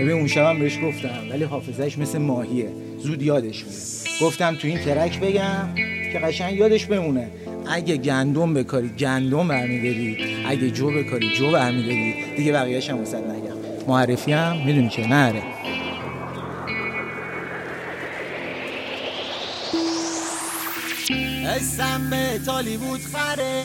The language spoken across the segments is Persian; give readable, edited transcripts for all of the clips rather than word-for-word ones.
ببین اون شبم بهش گفتم ولی حافظهش مثل ماهیه، زود یادش میره. گفتم تو این ترک بگم که قشنگ یادش بمونه. اگه گندم بکاری گندم برمیداری، اگه جو بکاری جو برمیداری، دیگه بقیه‌اش هم واسط نگم. معرفی هم میدونی که نره. اسم به تالیوود خره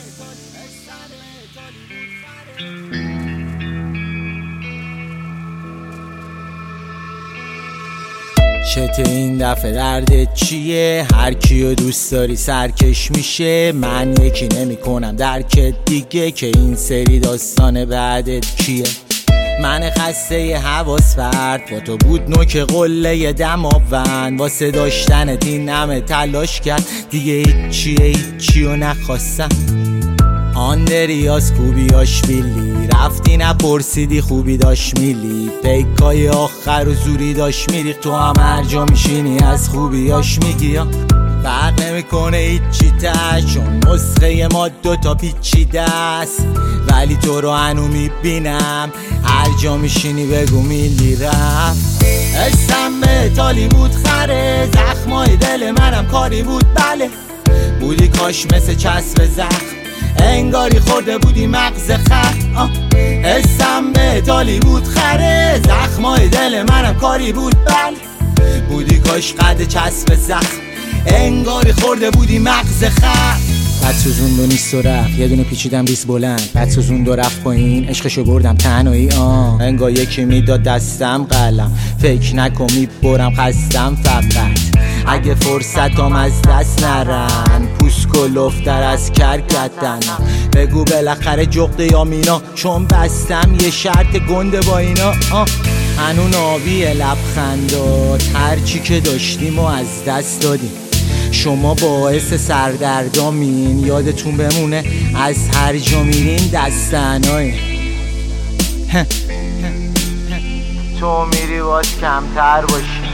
چته این دفعه دردت چیه؟ هر کیو دوست داری سرکش میشه. من یکی نمی کنم درکت دیگه که این سری داستان بعدت کیه. من خسته ی حواس فرد با تو بود نوک قله دماوند. واسه داشتنت این همه تلاش کرد دیگه هیچیو نخواستم. آن دریاز خوبیاش بیلی رفتی نپرسیدی خوبی داشت میلی. پیکای آخر و زوری داشت میریخت تو هم هر جا میشینی از خوبیاش میگی. فرق نمیکنه هیچی تش چون نسخه ما دوتا پیچیده است. ولی تو رو هنو میبینم هر جا میشینی بگو میلی رفت. اسم به تالیوود خره زخمای دل منم کاری بود بله. بودی کاش مثل چسب زخم انگاری خورده بودی مغز خر. اسم به تالیوود خره زخمای دل منم کاری بود بله. بودی کاش قد چسب زخم انگاری خورده بودی مغز خر. بعد سوزون و نیست و رفت یه دونه پیچیدم بیس بلند. بعد سوزون و رفت پایین عشقشو بردم تنهایی. انگار یکی میداد دستم قلم فکر نکن میبرم خستم فقط. اگه فرصتم از دست نرن پوست کلوفتر از کرکتنم. بگو بالاخره جغده یا مینا چون بستم یه شرط گنده با اینا. هنون آبی لبخندات هرچی که داشتیم و از دست دادیم. شما باعث سردردامین یادتون بمونه از هر جا میرین دستنای. تو میری باز کمتر باشی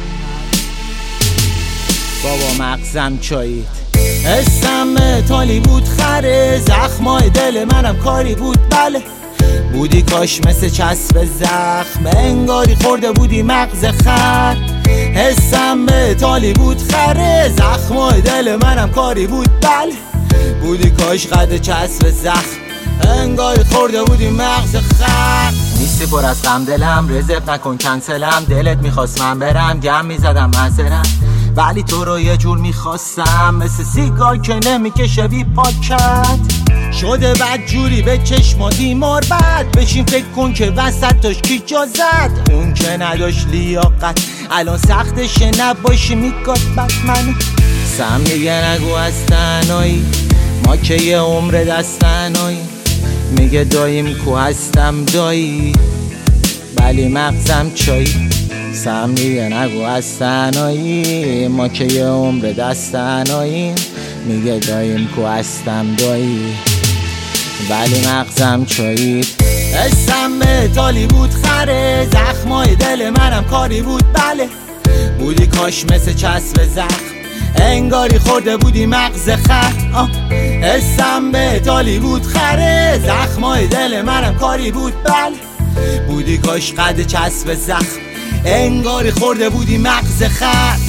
بابا مغزم چایید. اسم تالیوود خره زخمای دل منم کاری بود بله. بودی کاش مثل چسب زخم انگاری خورده بودی مغز خر. اسم به تالیوود خره زخمای دل منم کاری بود بله. بودی کاش قد چسب زخم انگاری خورده بودی مغز خر. نیستی پر از غم دلم رزق نکن کنسلم. دلت میخواست من برم گم میزدم منظرم ولی تو رو یه جور میخواستم مثل سیگار که نمیکشه بی پاکت. شده بد جوری به چشماتی مار بد بشین فکر کن که وسط داشت کی جا زد. اون که نداشت لیاقت الان سختشه نباشی میکات بد منو. سم دیگه نگو از تنهایی ما که یه عمر دستنهایی. میگه داییم کو هستم دایی ولی مغزم چایی. سم دیگه نگو از تنهایی ما که یه عمر دستنهایی. میگه داییم کو هستم دایی ولی مغزم چایید. اسم به تالیوود خره زخمای دل منم کاری بود بله. بودی کاش مثل چسب زخم انگاری خورده بودی مغز خر. اسم به تالیوود خره زخمای دل منم کاری بود بله. بودی کاش قد چسب زخم انگاری خورده بودی مغز خر.